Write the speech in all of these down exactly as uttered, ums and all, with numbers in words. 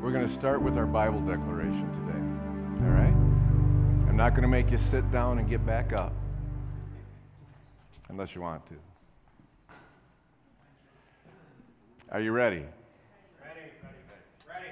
We're going to start with our Bible declaration today, all right? I'm not going to make you sit down and get back up, unless you want to. Are you ready? Ready, ready, ready.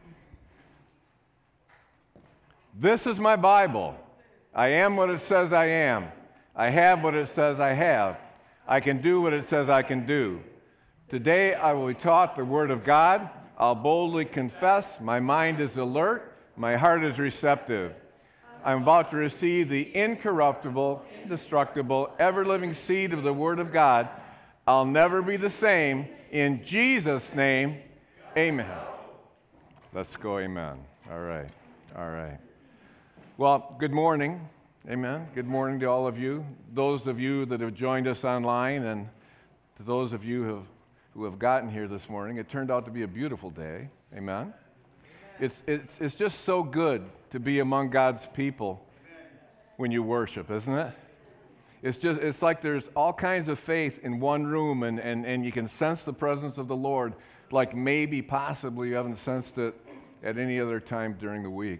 This is my Bible. I am what it says I am. I have what it says I have. I can do what it says I can do. Today I will be taught the Word of God. I'll boldly confess. My mind is alert. My heart is receptive. I'm about to receive the incorruptible, indestructible, ever-living seed of the Word of God. I'll never be the same. In Jesus' name, amen. Let's go, amen. All right, all right. Well, good morning. Amen. Good morning to all of you. Those of you that have joined us online, and to those of you who have, who have gotten here this morning. It turned out to be a beautiful day. Amen. It's, it's, it's just so good to be among God's people when you worship, isn't it? It's just, it's like there's all kinds of faith in one room, and, and, and you can sense the presence of the Lord like maybe, possibly, you haven't sensed it at any other time during the week.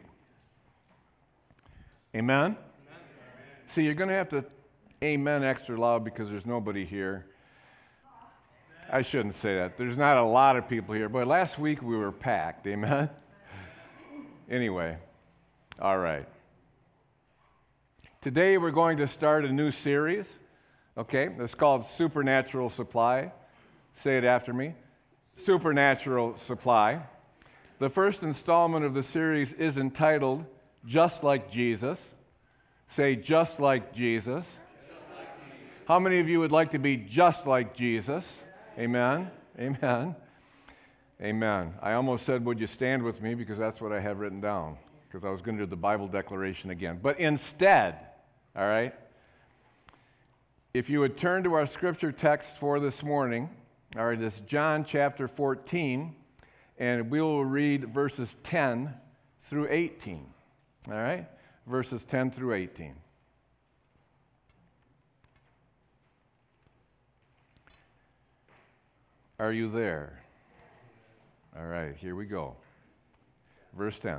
Amen? Amen. See, you're going to have to amen extra loud because there's nobody here. I shouldn't say that. There's not a lot of people here, but last week we were packed. Amen? Anyway, all right. Today we're going to start a new series, okay? It's called Supernatural Supply. Say it after me. Supernatural Supply. The first installment of the series is entitled Just Like Jesus. Say, just like Jesus. Just like Jesus. How many of you would like to be just like Jesus? Amen. Amen. Amen. I almost said, would you stand with me, because that's what I have written down, because I was going to do the Bible declaration again. But instead, all right, if you would turn to our scripture text for this morning, all right, it's John chapter fourteen, and we will read verses ten through eighteen, all right, verses ten through eighteen. Are you there? All right, here we go. Verse ten.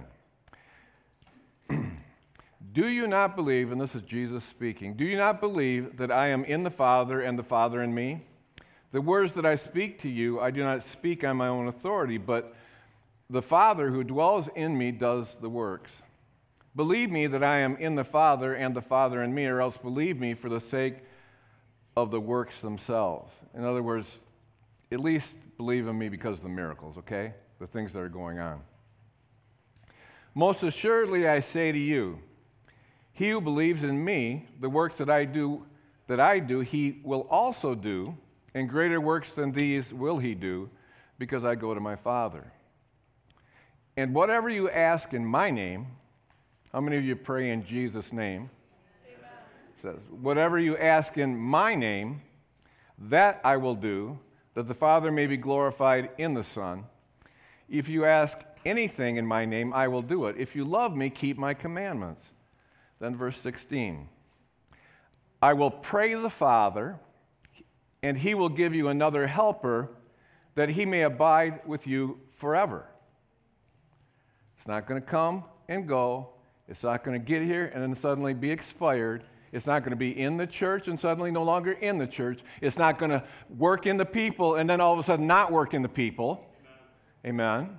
Do you not believe, and this is Jesus speaking, do you not believe that I am in the Father and the Father in me? The words that I speak to you, I do not speak on my own authority, but the Father who dwells in me does the works. Believe me that I am in the Father and the Father in me, or else believe me for the sake of the works themselves. In other words, at least believe in me because of the miracles, okay? The things that are going on. Most assuredly I say to you, he who believes in me, the works that I do, that I do, he will also do, and greater works than these will he do, because I go to my Father. And whatever you ask in my name, how many of you pray in Jesus' name? Amen. It says, whatever you ask in my name, that I will do, that the Father may be glorified in the Son. If you ask anything in my name, I will do it. If you love me, keep my commandments. Then verse sixteen. I will pray the Father, and he will give you another helper, that he may abide with you forever. It's not going to come and go. It's not going to get here and then suddenly be expired. It's not going to be in the church and suddenly no longer in the church. It's not going to work in the people and then all of a sudden not work in the people. Amen. Amen.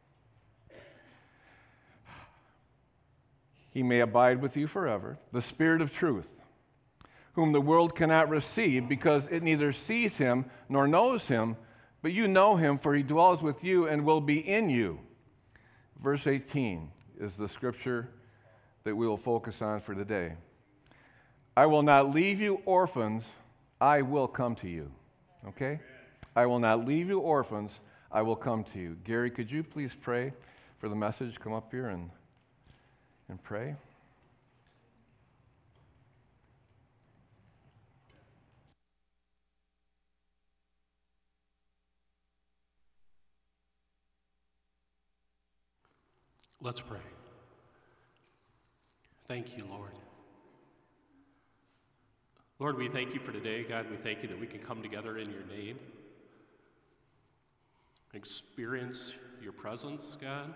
He may abide with you forever. The Spirit of truth, whom the world cannot receive because it neither sees him nor knows him, but you know him, for he dwells with you and will be in you. Verse eighteen is the scripture that we will focus on for today. I will not leave you orphans, I will come to you. Okay? I will not leave you orphans, I will come to you. Gary, could you please pray for the message? Come up here and, and pray. Let's pray. Thank you, Lord. Lord, we thank you for today. God, we thank you that we can come together in your name. experience your presence, God,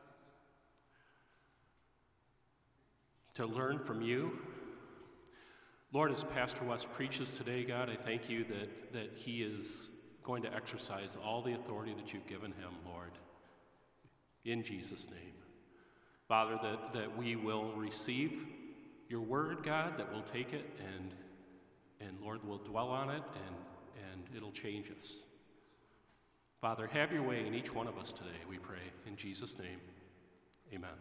to learn from you. Lord, as Pastor West preaches today, God, I thank you that, that he is going to exercise all the authority that you've given him, Lord, in Jesus' name. Father, that, that we will receive your word, God, that we'll take it and, and Lord, we'll dwell on it and, and it'll change us. Father, have your way in each one of us today, we pray. In Jesus' name, amen.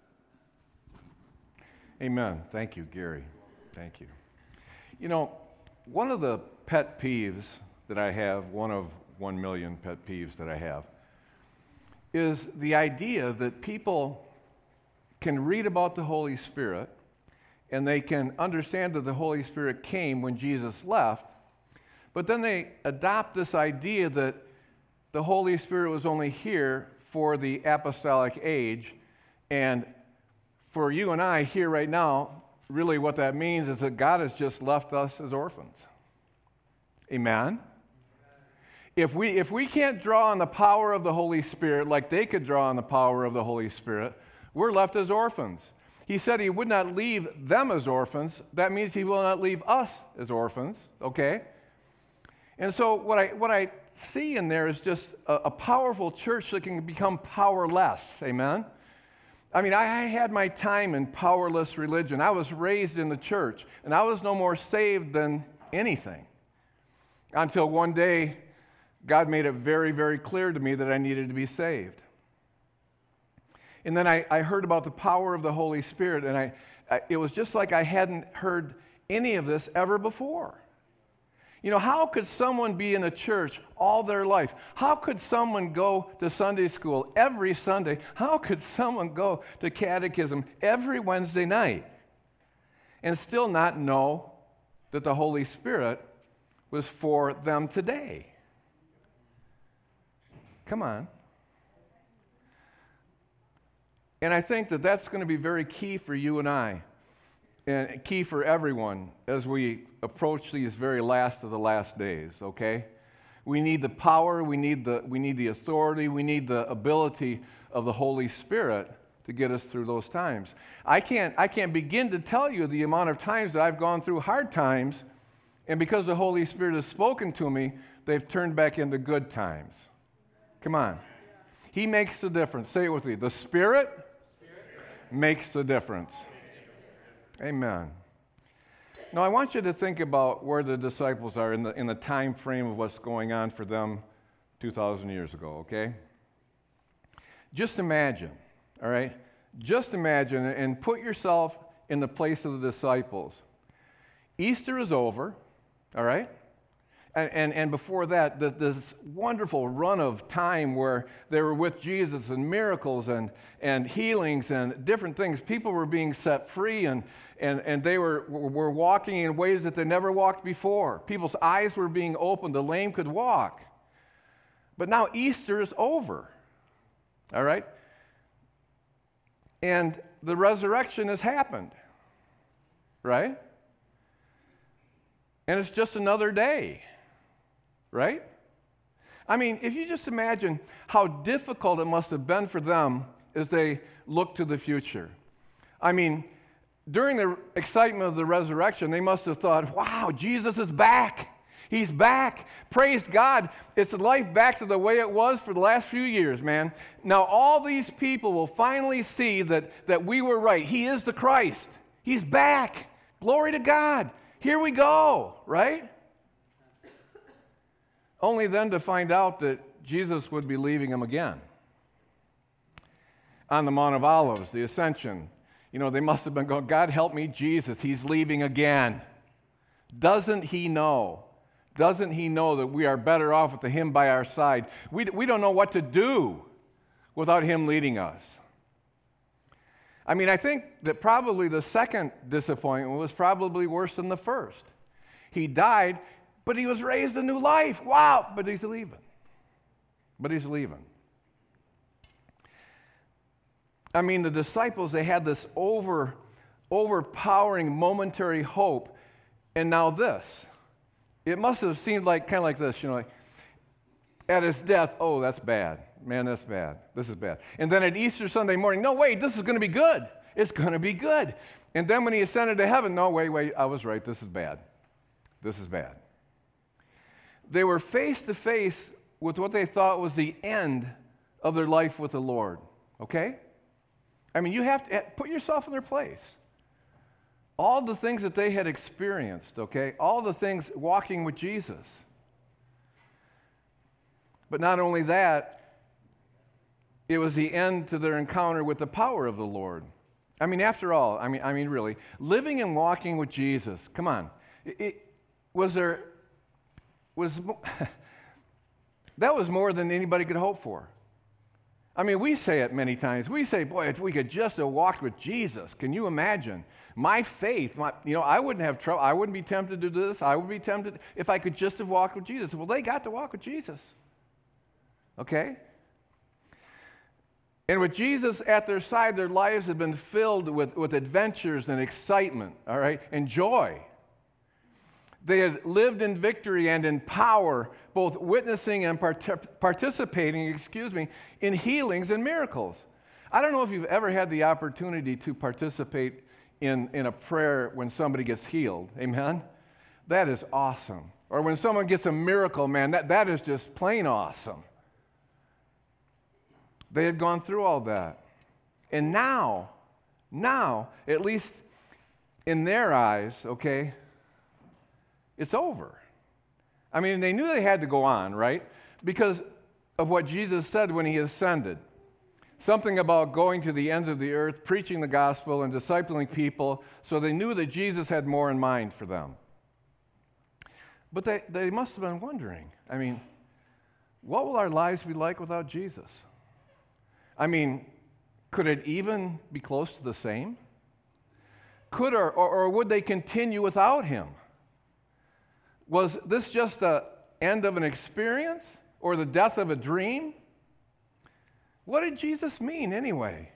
Amen. Thank you, Gary. Thank you. You know, one of the pet peeves that I have, one of one million pet peeves that I have, is the idea that people can read about the Holy Spirit and they can understand that the Holy Spirit came when Jesus left, but then they adopt this idea that the Holy Spirit was only here for the apostolic age, and for you and I here right now, really what that means is that God has just left us as orphans. Amen? If we, if we can't draw on the power of the Holy Spirit like they could draw on the power of the Holy Spirit, we're left as orphans. He said he would not leave them as orphans. That means he will not leave us as orphans, okay? And so what I, what I see in there is just a, a powerful church that can become powerless, amen? I mean, I, I had my time in powerless religion. I was raised in the church, and I was no more saved than anything until one day God made it very, very clear to me that I needed to be saved. And then I, I heard about the power of the Holy Spirit, and I, I, it was just like I hadn't heard any of this ever before. You know, how could someone be in a church all their life? How could someone go to Sunday school every Sunday? How could someone go to catechism every Wednesday night and still not know that the Holy Spirit was for them today? Come on. And I think that that's going to be very key for you and I, and key for everyone as we approach these very last of the last days, okay? We need the power, we need the, we need the authority, we need the ability of the Holy Spirit to get us through those times. I can't, I can't begin to tell you the amount of times that I've gone through hard times, and because the Holy Spirit has spoken to me, they've turned back into good times. Come on. He makes the difference. Say it with me. The Spirit, Spirit. makes the difference. Amen. Now, I want you to think about where the disciples are in the, in the time frame of what's going on for them two thousand years ago, okay? Just imagine, all right? Just imagine and put yourself in the place of the disciples. Easter is over, all right? And, and, and before that, this, this wonderful run of time where they were with Jesus and miracles and, and healings and different things. People were being set free and, and, and they were, were walking in ways that they never walked before. People's eyes were being opened. The lame could walk. But now Easter is over, all right? And the resurrection has happened, right? And it's just another day. Right? I mean, if you just imagine how difficult it must have been for them as they look to the future. I mean, during the excitement of the resurrection, they must have thought, wow, Jesus is back. He's back. Praise God. It's life back to the way it was for the last few years, man. Now, all these people will finally see that, that we were right. He is the Christ. He's back. Glory to God. Here we go, right? Only then to find out that Jesus would be leaving them again. On the Mount of Olives, the ascension, you know, they must have been going, God help me, Jesus, he's leaving again. Doesn't he know? Doesn't he know that we are better off with him by our side? We, we don't know what to do without him leading us. I mean, I think that probably the second disappointment was probably worse than the first. He died, but he was raised a new life. Wow, but he's leaving. But he's leaving. I mean, the disciples, they had this over, overpowering momentary hope, and now this. It must have seemed like kind of like this, you know, like, At his death, oh, that's bad. Man, that's bad. This is bad. And then at Easter Sunday morning, no, wait, this is going to be good. It's going to be good. And then when he ascended to heaven, no, wait, wait, I was right. This is bad. This is bad. They were face to face with what they thought was the end of their life with the Lord, okay? I mean, you have to put yourself in their place. All the things that they had experienced, okay? All the things walking with Jesus. But not only that, it was the end to their encounter with the power of the Lord. I mean, after all, I mean, I mean, really, living and walking with Jesus, come on. It, it, was there, was, that was more than anybody could hope for. I mean, we say it many times. We say, boy, if we could just have walked with Jesus, can you imagine? My faith, my, you know, I wouldn't have trouble. I wouldn't be tempted to do this. I would be tempted if I could just have walked with Jesus. Well, they got to walk with Jesus. Okay? And with Jesus at their side, their lives have been filled with, with adventures and excitement, all right, and joy. They had lived in victory and in power, both witnessing and part- participating, excuse me, in healings and miracles. I don't know if you've ever had the opportunity to participate in, in a prayer when somebody gets healed. Amen? That is awesome. Or when someone gets a miracle, man, that, that is just plain awesome. They had gone through all that. And now, now, at least in their eyes, okay, it's over. I mean, they knew they had to go on, right? Because of what Jesus said when he ascended. Something about going to the ends of the earth, preaching the gospel, and discipling people, so they knew that Jesus had more in mind for them. But they, they must have been wondering, I mean, what will our lives be like without Jesus? I mean, could it even be close to the same? Could or, or, or would they continue without him? Was this just the end of an experience or the death of a dream? What did Jesus mean anyway?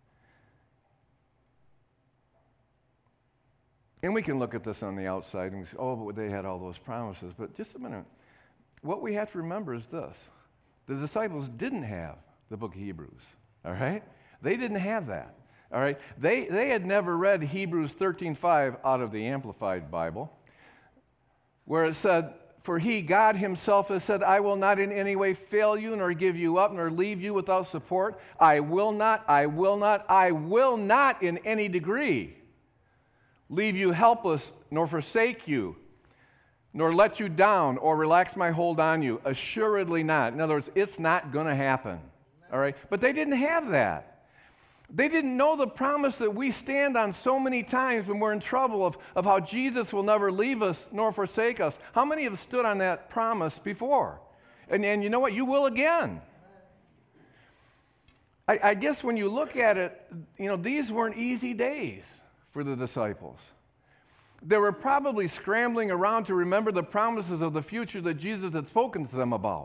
And we can look at this on the outside and we say, oh, but they had all those promises. But just a minute. What we have to remember is this. The disciples didn't have the book of Hebrews, all right? They didn't have that, all right? They, they had never read Hebrews thirteen five out of the Amplified Bible, where it said, for he, God himself, has said, I will not in any way fail you, nor give you up, nor leave you without support. I will not, I will not, I will not in any degree leave you helpless, nor forsake you, nor let you down, or relax my hold on you. Assuredly not. In other words, it's not going to happen. All right? But they didn't have that. They didn't know the promise that we stand on so many times when we're in trouble of, of how Jesus will never leave us nor forsake us. How many have stood on that promise before? And, and you know what? You will again. I, I guess when you look at it, you know, these weren't easy days for the disciples. They were probably scrambling around to remember the promises of the future that Jesus had spoken to them about.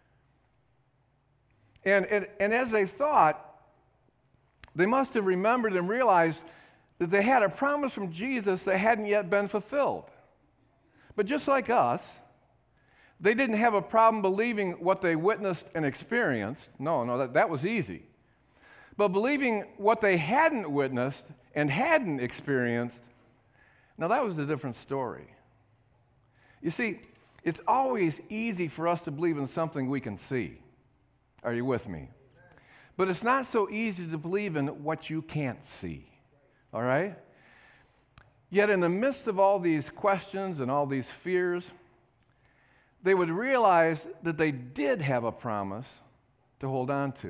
And, and, and as they thought, they must have remembered and realized that they had a promise from Jesus that hadn't yet been fulfilled. But just like us, they didn't have a problem believing what they witnessed and experienced. No, no, that, that was easy. But believing what they hadn't witnessed and hadn't experienced, now that was a different story. You see, it's always easy for us to believe in something we can see. Are you with me? But it's not so easy to believe in what you can't see, all right? Yet in the midst of all these questions and all these fears, they would realize that they did have a promise to hold on to.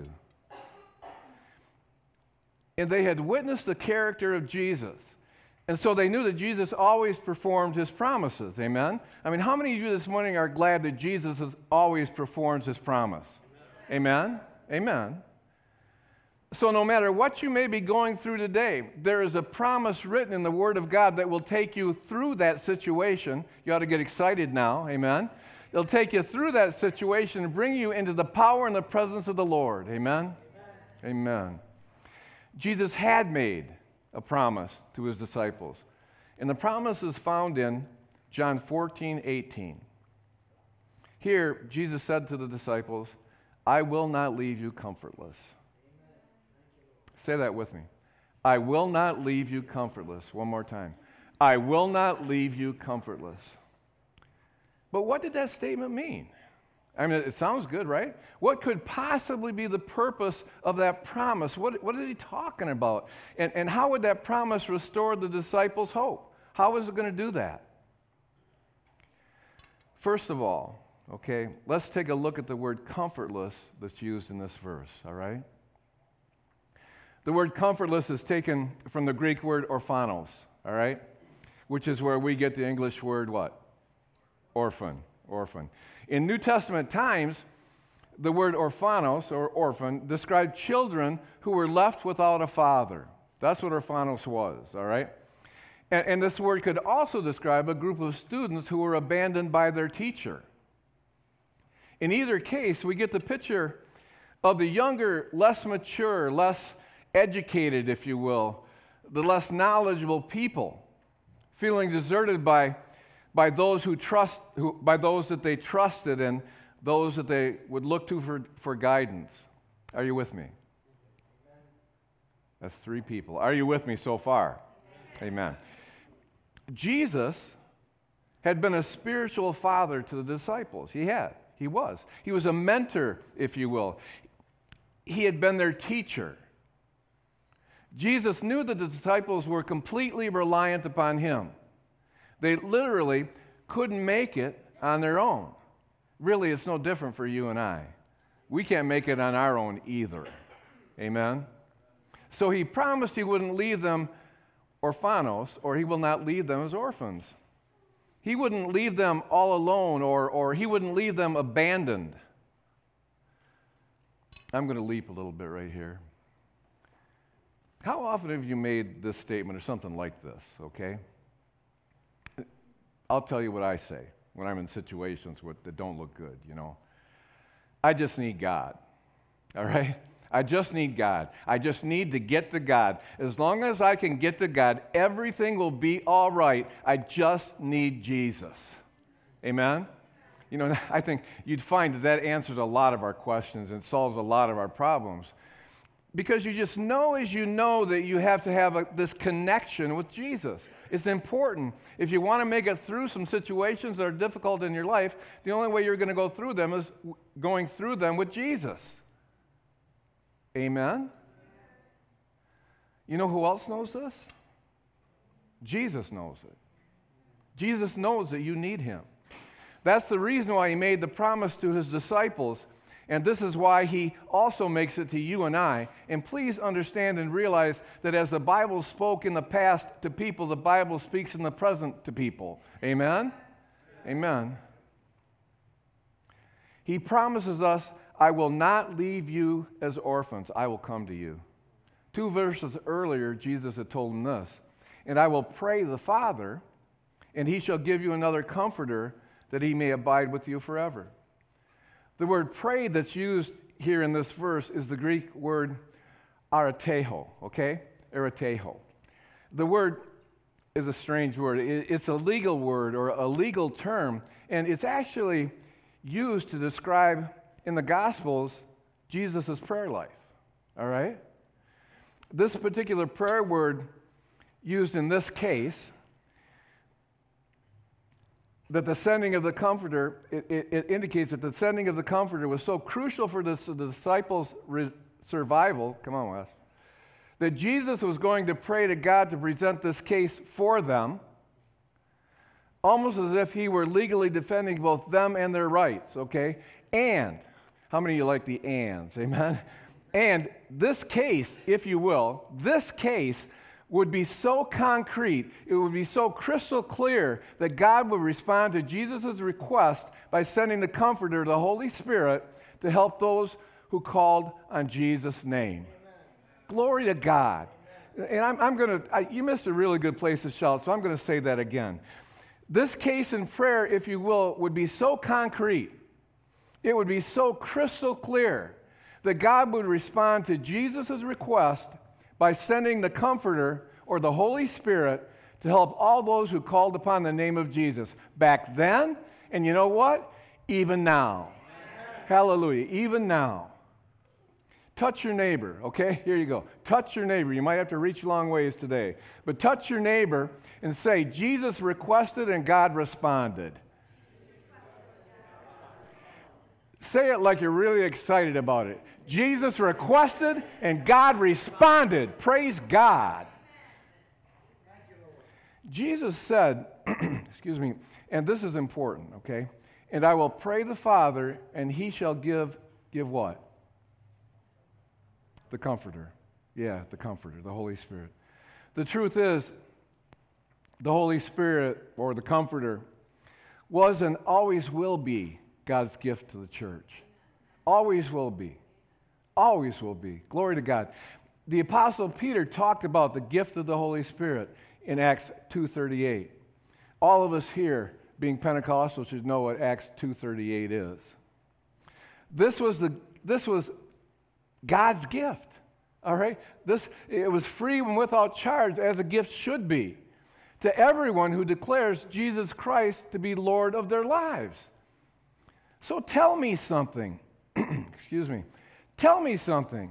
And they had witnessed the character of Jesus. And so they knew that Jesus always performed his promises, amen? I mean, how many of you this morning are glad that Jesus has always performs his promise? Amen? Amen. Amen. So no matter what you may be going through today, there is a promise written in the Word of God that will take you through that situation. You ought to get excited now, amen? It'll take you through that situation and bring you into the power and the presence of the Lord, amen? Amen. Amen. Jesus had made a promise to his disciples, and the promise is found in John fourteen eighteen. Here, Jesus said to the disciples, I will not leave you comfortless. Say that with me. I will not leave you comfortless. One more time. I will not leave you comfortless. But what did that statement mean? I mean, it sounds good, right? What could possibly be the purpose of that promise? What, what is he talking about? And, and how would that promise restore the disciples' hope? How is it going to do that? First of all, okay, let's take a look at the word comfortless that's used in this verse, all right? The word comfortless is taken from the Greek word orphanos, all right? Which is where we get the English word what? Orphan, orphan. In New Testament times, the word orphanos, or orphan, described children who were left without a father. That's what orphanos was, all right? And, and this word could also describe a group of students who were abandoned by their teacher. In either case, we get the picture of the younger, less mature, less educated, if you will, the less knowledgeable people feeling deserted by, by those who trust, who, by those that they trusted and those that they would look to for, for guidance. Are you with me? That's three people. Are you with me so far? Amen. Jesus had been a spiritual father to the disciples. He had. He was. He was a mentor, if you will. He had been their teacher. Jesus knew that the disciples were completely reliant upon him. They literally couldn't make it on their own. Really, it's no different for you and I. We can't make it on our own either. Amen? So he promised he wouldn't leave them orphanos, or he will not leave them as orphans. He wouldn't leave them all alone, or, or he wouldn't leave them abandoned. I'm going to leap a little bit right here. How often have you made this statement or something like this, okay? I'll tell you what I say when I'm in situations with, that don't look good, you know. I just need God, all right? I just need God. I just need to get to God. As long as I can get to God, everything will be all right. I just need Jesus. Amen? You know, I think you'd find that that answers a lot of our questions and solves a lot of our problems. Because you just know as you know that you have to have a, this connection with Jesus. It's important. If you want to make it through some situations that are difficult in your life, the only way you're going to go through them is going through them with Jesus. Amen? You know who else knows this? Jesus knows it. Jesus knows that you need him. That's the reason why he made the promise to his disciples. And this is why he also makes it to you and I. And please understand and realize that as the Bible spoke in the past to people, the Bible speaks in the present to people. Amen? Amen. He promises us, I will not leave you as orphans. I will come to you. Two verses earlier, Jesus had told them this. And I will pray the Father, and he shall give you another comforter, that he may abide with you forever. The word pray that's used here in this verse is the Greek word arateho, okay? Arateho. The word is a strange word. It's a legal word or a legal term, and it's actually used to describe in the Gospels Jesus' prayer life, all right? This particular prayer word used in this case, that the sending of the Comforter, it, it, it indicates that the sending of the Comforter was so crucial for the, the disciples' re- survival, come on, Wes, that Jesus was going to pray to God to present this case for them, almost as if he were legally defending both them and their rights, okay? And, how many of you like the ands, amen? And this case, if you will, this case would be so concrete, it would be so crystal clear that God would respond to Jesus' request by sending the Comforter, the Holy Spirit, to help those who called on Jesus' name. Amen. Glory to God. Amen. And I'm, I'm going to, you missed a really good place to shout, so I'm going to say that again. This case in prayer, if you will, would be so concrete, it would be so crystal clear that God would respond to Jesus' request by sending the Comforter or the Holy Spirit to help all those who called upon the name of Jesus. Back then, and you know what? even now. Hallelujah, even now. Touch your neighbor, okay? Here you go. Touch your neighbor. You might have to reach a long ways today. But touch your neighbor and say, Jesus requested and God responded. Say it like you're really excited about it. Jesus requested and God responded. Praise God. Jesus said, excuse me, and this is important, okay? And I will pray the Father, and he shall give, give what? The Comforter. Yeah, the Comforter, the Holy Spirit. The truth is, the Holy Spirit, or the Comforter, was and always will be God's gift to the church. Always will be. Always will be. Glory to God. The Apostle Peter talked about the gift of the Holy Spirit in Acts two thirty-eight. All of us here, being Pentecostal, should know what Acts two thirty-eight is. This was the this was God's gift. All right? This it was free and without charge, as a gift should be, to everyone who declares Jesus Christ to be Lord of their lives. So tell me something. Excuse me. Tell me something.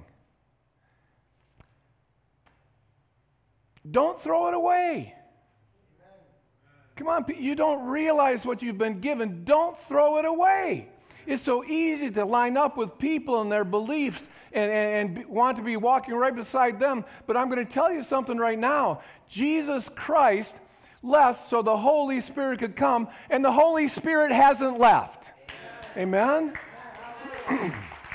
Don't throw it away. Come on, you don't realize what you've been given. Don't throw it away. It's so easy to line up with people and their beliefs and, and, and want to be walking right beside them. But I'm going to tell you something right now. Jesus Christ left so the Holy Spirit could come, and the Holy Spirit hasn't left. Amen? Amen?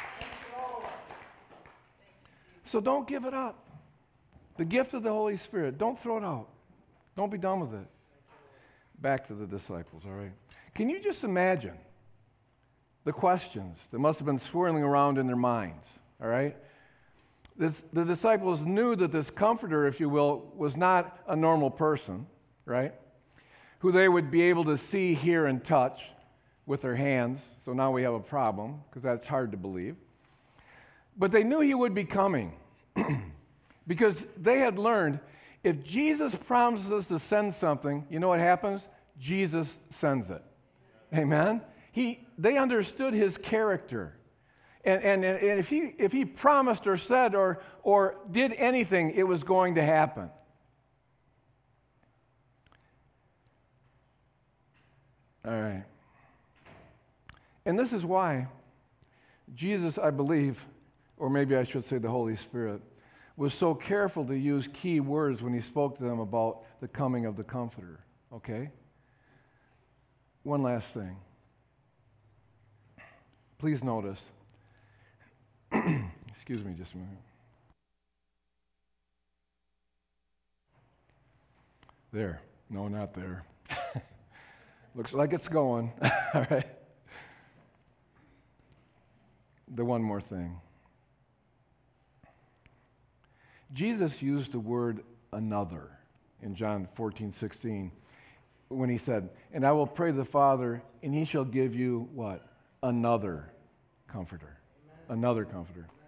So don't give it up. The gift of the Holy Spirit, don't throw it out. Don't be done with it. Back to the disciples, all right? Can you just imagine the questions that must have been swirling around in their minds, all right? This, the disciples knew that this comforter, if you will, was not a normal person, right? Who they would be able to see, hear, and touch with their hands. So now we have a problem, because that's hard to believe. But they knew he would be coming because they had learned if Jesus promises to send something, you know what happens? Jesus sends it. Amen? He, they understood his character. And, and, and if, he, if he promised or said or, or did anything, it was going to happen. All right. And this is why Jesus, I believe, or maybe I should say the Holy Spirit, was so careful to use key words when he spoke to them about the coming of the Comforter. Okay? One last thing. Please notice. Excuse me just a minute. There. No, not there. Looks like it's going. All right. The one more thing. Jesus used the word another in John fourteen sixteen when he said, and I will pray the Father, and he shall give you what? Another comforter. Amen. Another comforter. Amen.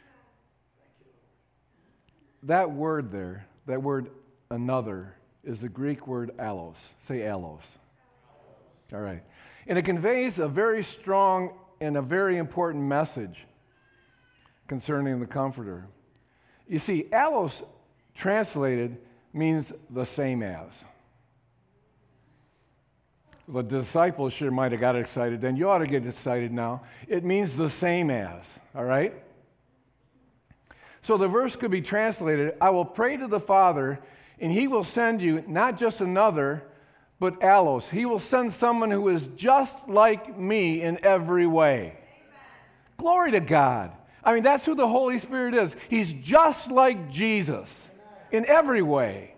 That word there, that word another, is the Greek word allos. Say allos. All right. And it conveys a very strong and a very important message concerning the Comforter. You see, allos translated means the same as. The disciples sure might have got excited then. You ought to get excited now. It means the same as, all right? So the verse could be translated, I will pray to the Father, and he will send you not just another, but allos. He will send someone who is just like me in every way. Amen. Glory to God. I mean, that's who the Holy Spirit is. He's just like Jesus in every way.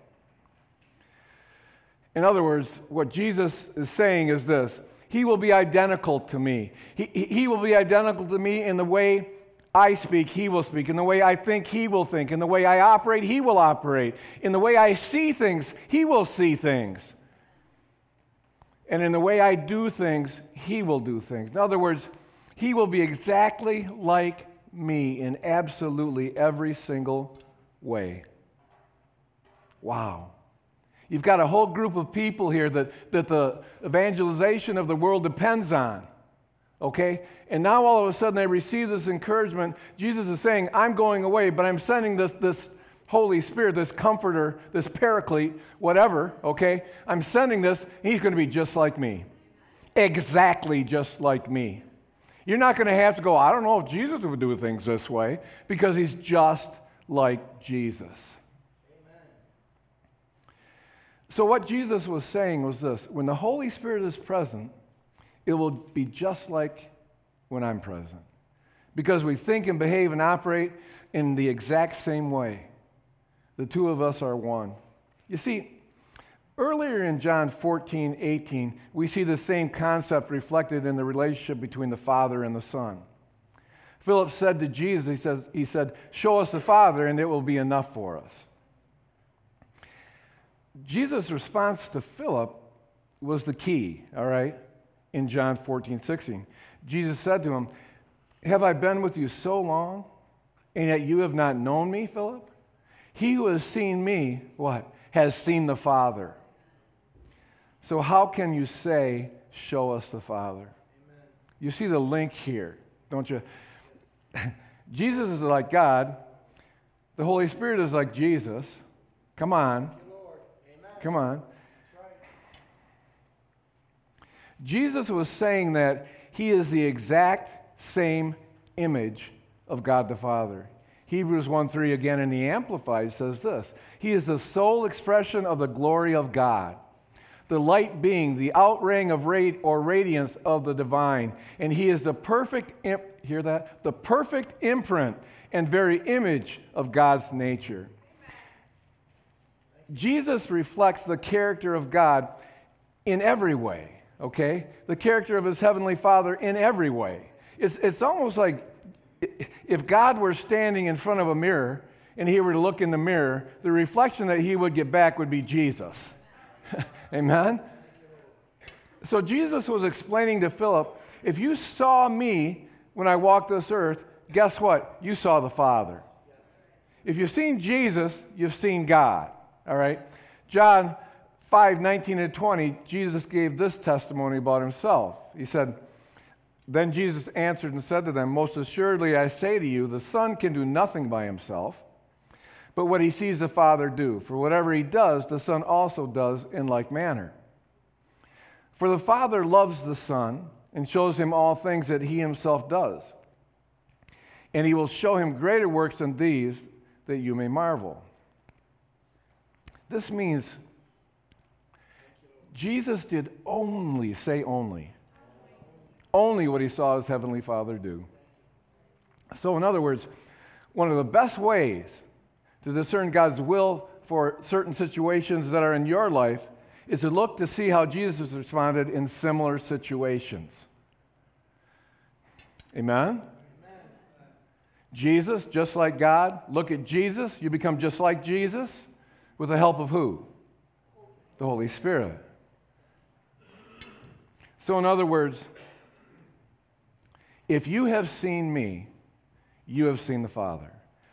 In other words, what Jesus is saying is this. He will be identical to me. He, he will be identical to me in the way I speak, he will speak. In the way I think, he will think. In the way I operate, he will operate. In the way I see things, he will see things. And in the way I do things, he will do things. In other words, he will be exactly like me in absolutely every single way. Wow. You've got a whole group of people here that, that the evangelization of the world depends on. okay? And now all of a sudden they receive this encouragement. Jesus is saying, I'm going away, but I'm sending this, this Holy Spirit, this comforter, this paraclete, whatever, okay? I'm sending this, he's going to be just like me. Exactly just like me. You're not going to have to go, I don't know if Jesus would do things this way, because he's just like Jesus. Amen. So what Jesus was saying was this: when the Holy Spirit is present, it will be just like when I'm present. Because we think and behave and operate in the exact same way. The two of us are one. You see, earlier in John fourteen, eighteen, we see the same concept reflected in the relationship between the Father and the Son. Philip said to Jesus, he, says, he said, show us the Father and it will be enough for us. Jesus' response to Philip was the key, all right, in John fourteen, sixteen. Jesus said to him, have I been with you so long, and yet you have not known me, Philip? He who has seen me, what? Has seen the Father. So how can you say, show us the Father? Amen. You see the link here, don't you? Jesus is like God. The Holy Spirit is like Jesus. Come on. Come on. Jesus was saying that he is the exact same image of God the Father. Hebrews one three again in the Amplified says this: he is the sole expression of the glory of God, the light being, the outraying of rad- or radiance of the divine, and he is the perfect, imp- hear that? The perfect imprint and very image of God's nature. Jesus reflects the character of God in every way, okay? The character of his heavenly Father in every way. It's, it's almost like if God were standing in front of a mirror and he were to look in the mirror, the reflection that he would get back would be Jesus. Amen? So Jesus was explaining to Philip, if you saw me when I walked this earth, guess what? You saw the Father. If you've seen Jesus, you've seen God. All right? John five, nineteen and twenty, Jesus gave this testimony about himself. He said, then Jesus answered and said to them, most assuredly I say to you, the Son can do nothing by himself, but what he sees the Father do. For whatever he does, the Son also does in like manner. For the Father loves the Son and shows him all things that he himself does. And he will show him greater works than these, that you may marvel. This means Jesus did only, say only, only what he saw his heavenly Father do. So in other words, one of the best ways to discern God's will for certain situations that are in your life is to look to see how Jesus responded in similar situations. Amen? Amen? Jesus, just like God. Look at Jesus. You become just like Jesus with the help of who? The Holy Spirit. So in other words, if you have seen me, you have seen the Father.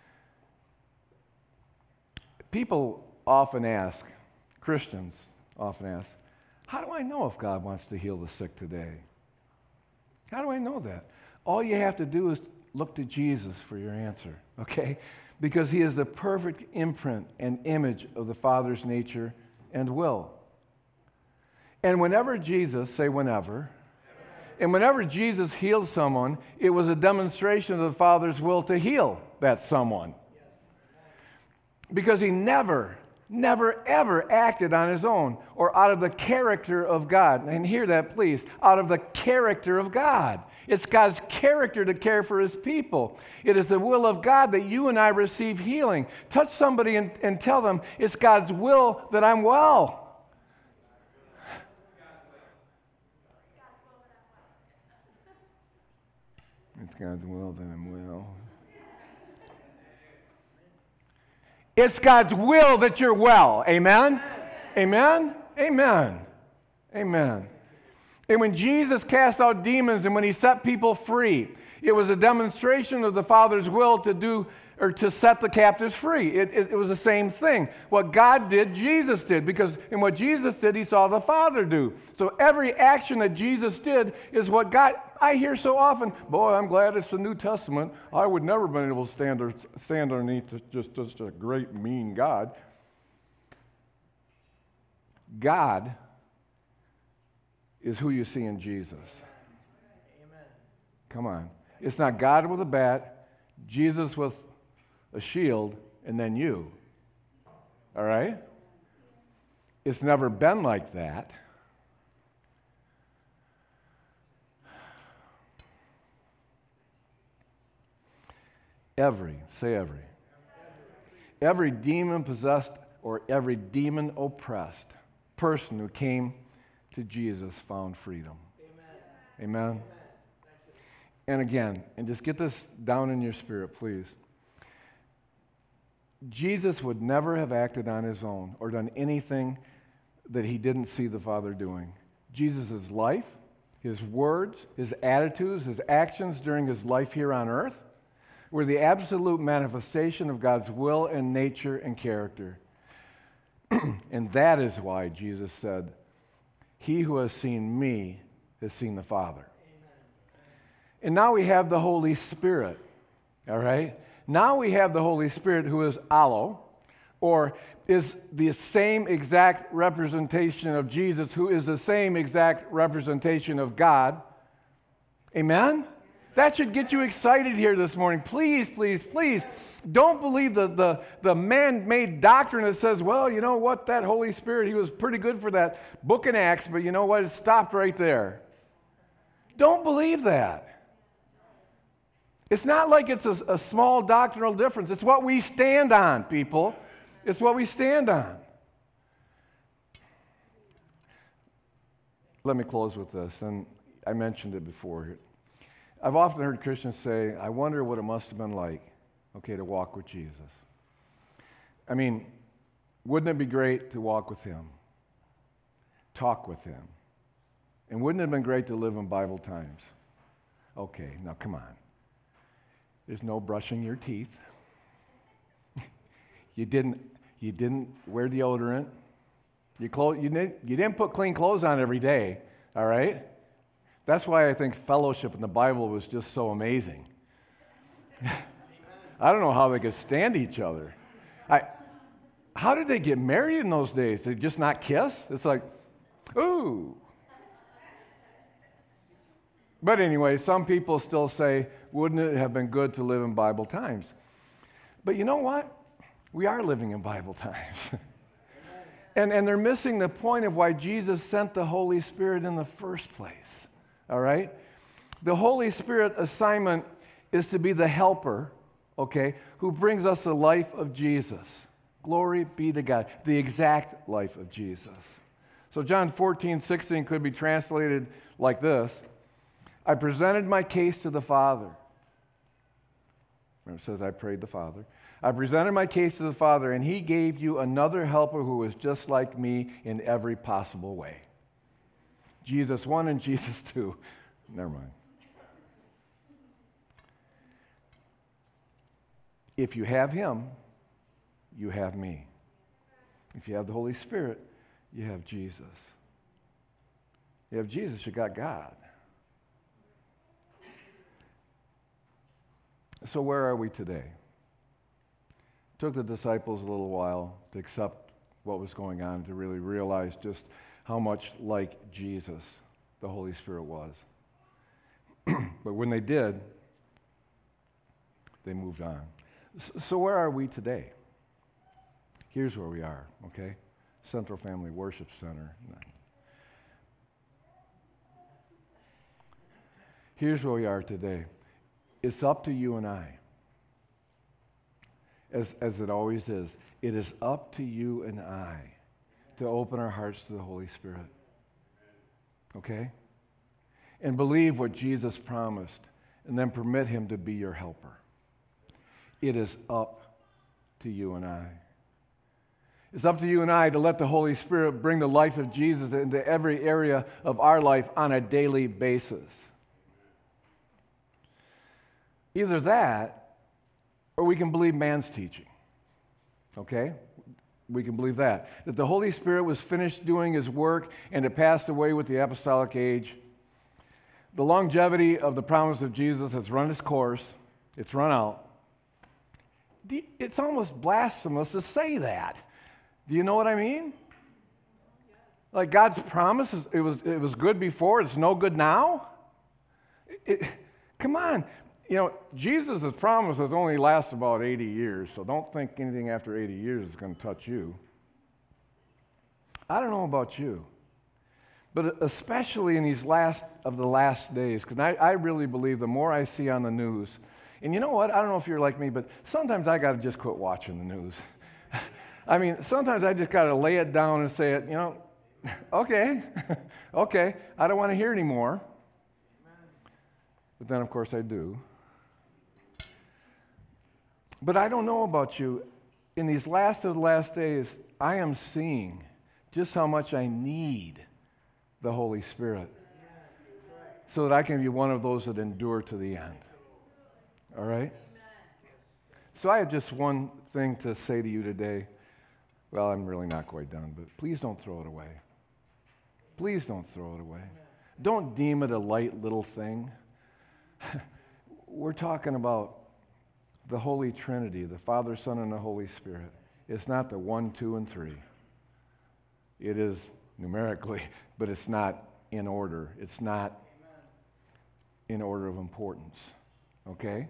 People often ask, Christians often ask, how do I know if God wants to heal the sick today? How do I know that? All you have to do is look to Jesus for your answer, okay? Because he is the perfect imprint and image of the Father's nature and will. And whenever Jesus, say whenever, and whenever Jesus healed someone, it was a demonstration of the Father's will to heal that someone. Because he never, never, ever acted on his own or out of the character of God. And hear that, please, out of the character of God. It's God's character to care for his people. It is the will of God that you and I receive healing. Touch somebody and, and tell them, it's God's will that I'm well. It's God's will that I'm well. It's God's will that you're well. Amen? Amen? Amen. Amen. And when Jesus cast out demons and when he set people free, it was a demonstration of the Father's will to do or to set the captives free. It, it, it was the same thing. What God did, Jesus did, because in what Jesus did, he saw the Father do. So every action that Jesus did is what God, I hear so often, boy, I'm glad it's the New Testament. I would never have been able to stand, or, stand underneath just, just a great, mean God. God is who you see in Jesus. Amen. Come on. It's not God with a bat, Jesus with a shield, and then you. All right? It's never been like that. Every, say every. Every demon possessed or every demon oppressed person who came to Jesus found freedom. Amen. Amen. Amen. And again, and just get this down in your spirit, please. Jesus would never have acted on his own or done anything that he didn't see the Father doing. Jesus' life, his words, his attitudes, his actions during his life here on earth were the absolute manifestation of God's will and nature and character. And that is why Jesus said, "He who has seen me has seen the Father." Amen. And now we have the Holy Spirit, all right? Now we have the Holy Spirit who is allo, or is the same exact representation of Jesus, who is the same exact representation of God. Amen? That should get you excited here this morning. Please, please, please, don't believe the, the, the man-made doctrine that says, well, you know what, that Holy Spirit, he was pretty good for that book in Acts, but you know what, it stopped right there. Don't believe that. It's not like it's a, a small doctrinal difference. It's what we stand on, people. It's what we stand on. Let me close with this, and I mentioned it before. I've often heard Christians say, I wonder what it must have been like, okay, to walk with Jesus. I mean, wouldn't it be great to walk with him, talk with him? And wouldn't it have been great to live in Bible times? Okay, now come on. There's no brushing your teeth. you didn't you didn't wear deodorant. You, clo- you, didn't, you didn't put clean clothes on every day, all right? That's why I think fellowship in the Bible was just so amazing. I don't know how they could stand each other. I, how did they get married in those days? Did they just not kiss? It's like, ooh. But anyway, some people still say, wouldn't it have been good to live in Bible times? But you know what? We are living in Bible times. and, and they're missing the point of why Jesus sent the Holy Spirit in the first place. All right? The Holy Spirit assignment is to be the helper, okay, who brings us the life of Jesus. Glory be to God. The exact life of Jesus. So John fourteen sixteen could be translated like this. I presented my case to the Father. Remember, it says I prayed the Father. I presented my case to the Father, and he gave you another helper who was just like me in every possible way. Jesus one and Jesus two. Never mind. If you have him, you have me. If you have the Holy Spirit, you have Jesus. You have Jesus, you got God. So where are we today? It took the disciples a little while to accept what was going on, to really realize just how much like Jesus the Holy Spirit was. But when they did, they moved on. So where are we today? Here's where we are, okay? Central Family Worship Center. Here's where we are today. It's up to you and I. As, as it always is. It is up to you and I to open our hearts to the Holy Spirit. Okay? And believe what Jesus promised, and then permit him to be your helper. It is up to you and I. It's up to you and I to let the Holy Spirit bring the life of Jesus into every area of our life on a daily basis. Either that, or or we can believe man's teaching. Okay? We can believe that. That the Holy Spirit was finished doing his work and it passed away with the apostolic age. The longevity of the promise of Jesus has run its course. It's run out. It's almost blasphemous to say that. Do you know what I mean? Like God's promise, is, it was, it was good before, it's no good now? It, it, come on. You know, Jesus' promises only last about eighty years, so don't think anything after eighty years is going to touch you. I don't know about you, but especially in these last of the last days, because I, I really believe the more I see on the news, and you know what, I don't know if you're like me, but sometimes I got to just quit watching the news. I mean, sometimes I just got to lay it down and say it, you know, okay, okay, I don't want to hear anymore. But then, of course, I do. But I don't know about you. In these last of the last days, I am seeing just how much I need the Holy Spirit so that I can be one of those that endure to the end. All right? So I have just one thing to say to you today. Well, I'm really not quite done, but please don't throw it away. Please don't throw it away. Don't deem it a light little thing. We're talking about the Holy Trinity, the Father, Son, and the Holy Spirit. It's not the one, two, and three. It is numerically, but it's not in order. It's not in order of importance. Okay?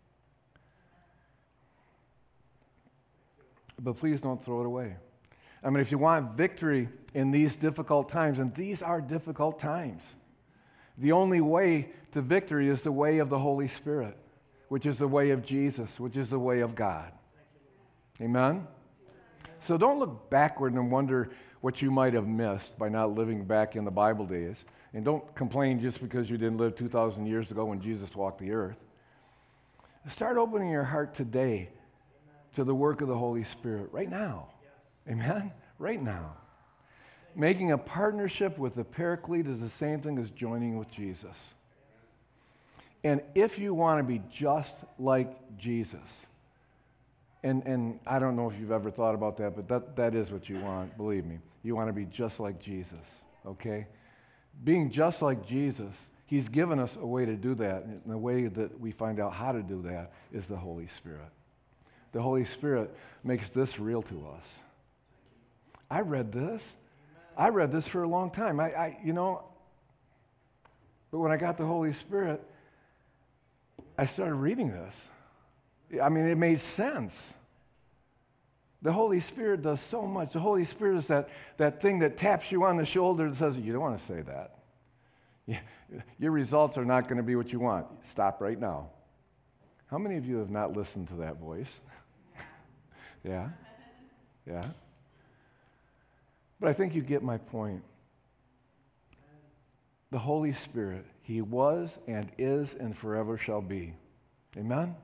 But please don't throw it away. I mean, if you want victory in these difficult times, and these are difficult times, the only way to victory is the way of the Holy Spirit, which is the way of Jesus, which is the way of God. Amen? So don't look backward and wonder what you might have missed by not living back in the Bible days. And don't complain just because you didn't live two thousand years ago when Jesus walked the earth. Start opening your heart today to the work of the Holy Spirit right now. Amen? Right now. Making a partnership with the Paraclete is the same thing as joining with Jesus. And if you want to be just like Jesus, and, and I don't know if you've ever thought about that, but that, that is what you want, believe me. You want to be just like Jesus, okay? Being just like Jesus, he's given us a way to do that, and the way that we find out how to do that is the Holy Spirit. The Holy Spirit makes this real to us. I read this. I read this for a long time. I, I, you know, but when I got the Holy Spirit, I started reading this. I mean, it made sense. The Holy Spirit does so much. The Holy Spirit is that, that thing that taps you on the shoulder and says, you don't want to say that. Your results are not going to be what you want. Stop right now. How many of you have not listened to that voice? Yeah? Yeah? But I think you get my point. The Holy Spirit, he was and is and forever shall be. Amen? Amen.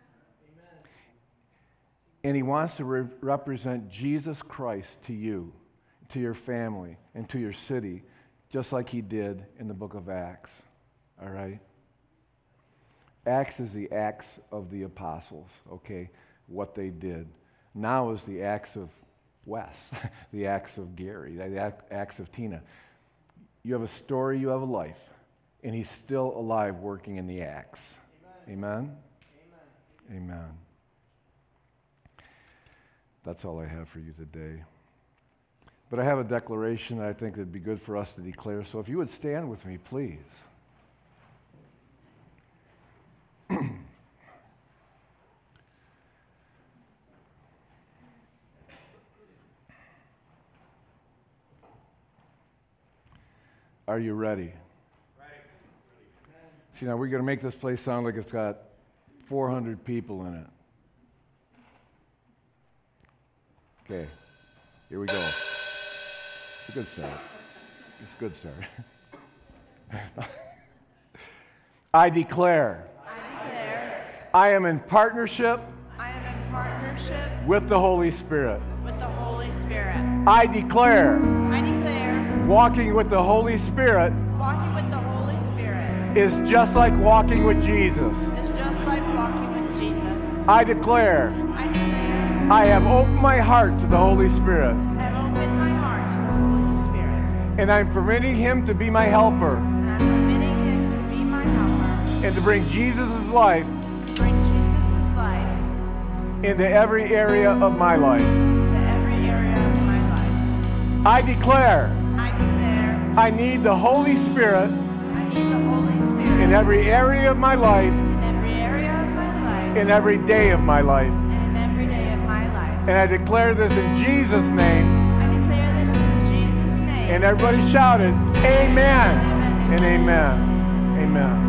And he wants to re- represent Jesus Christ to you, to your family, and to your city, just like he did in the book of Acts. All right? Acts is the Acts of the apostles, okay? What they did. Now is the Acts of Wes, the Acts of Gary, the Acts of Tina. You have a story, you have a life, and he's still alive working in the Acts. Amen? Amen? Amen. Amen. That's all I have for you today. But I have a declaration that I think would be good for us to declare. So if you would stand with me, please. Are you ready? Ready. See, now we're going to make this place sound like it's got four hundred people in it. Okay, here we go. It's a good start. It's a good start. I declare. I declare. I am in partnership. I am in partnership with the Holy Spirit. with the Holy Spirit. I declare. I declare. Walking with the Holy Spirit Walking with the Holy Spirit is just like walking with Jesus. is just like walking with Jesus. I declare I declare I have opened my heart to the Holy Spirit, I have opened my heart to the Holy Spirit, and I'm permitting Him to be my helper and I'm permitting Him to be my helper, and to bring Jesus' life to bring Jesus' life into every area of my life. to every area of my life. I declare I declare I need the Holy Spirit I need the Holy Spirit in every area of my life, in every area of my life, in every day of my life. and in every day of my life. And I declare this in Jesus' name. I declare this in Jesus' name. And everybody shouted, Amen and amen. Amen.